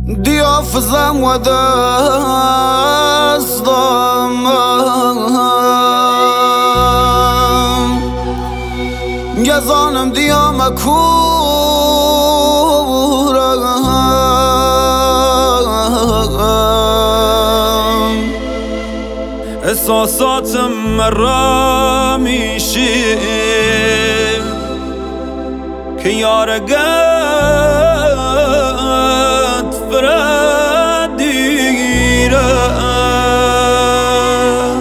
دیافزم و دستم گزانم دیام کورم احساساتم مرا میشه که یارگت فردیرم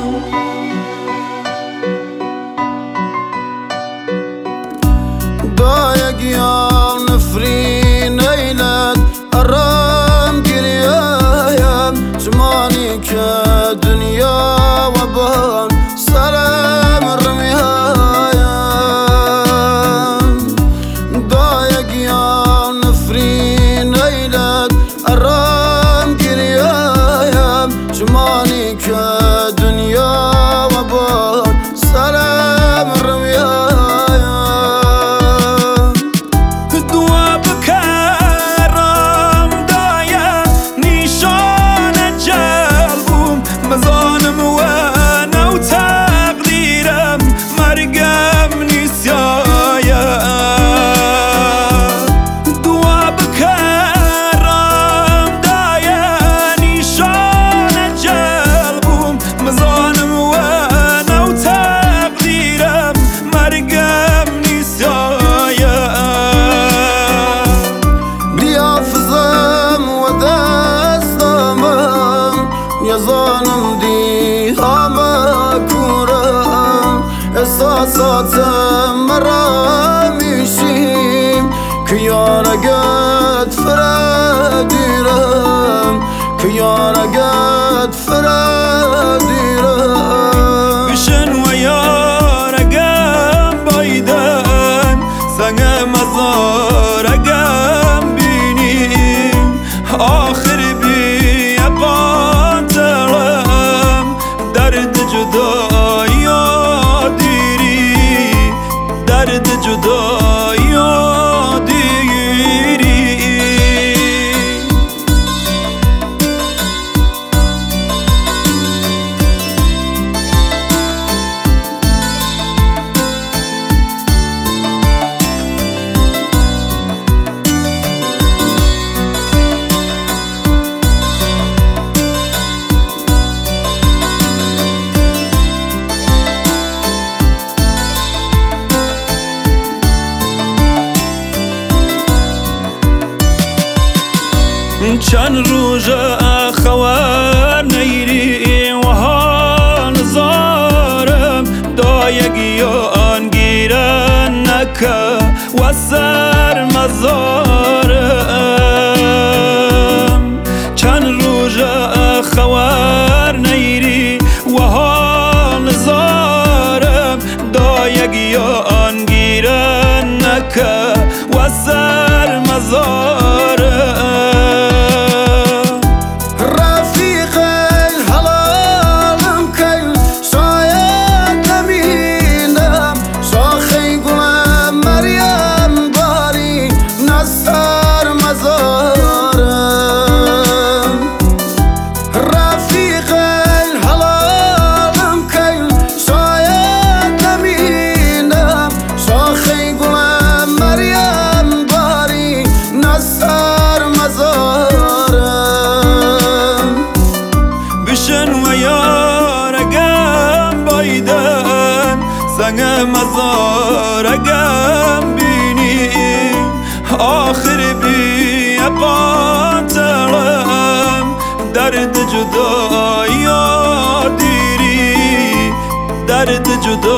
دایگیان نفرین ایلت ارام گریایم زمانی که دنیا و بان سرم رمیایم دایگیان نفرین ایلت ارام گریایم زمانی که دنیا و بان سرم رمیایم یزانم دی همه کورم احساساتم مرا میشیم که یارگت فردیرم که یارگت فردیرم بشن و یارگم بایدن سنگ مزارگم بینیم آخر درد جدایی دیری چند روز خوار نیری و ها نزارم دایگی آن گیرن نکه و سر مزارم چند روز خوار نیری و ها نزارم دایگی آن گیرن نکه و سر مزارم سنگ مزارگم بینیم آخر بی قاتلم درد جدایی دیری درد جدایی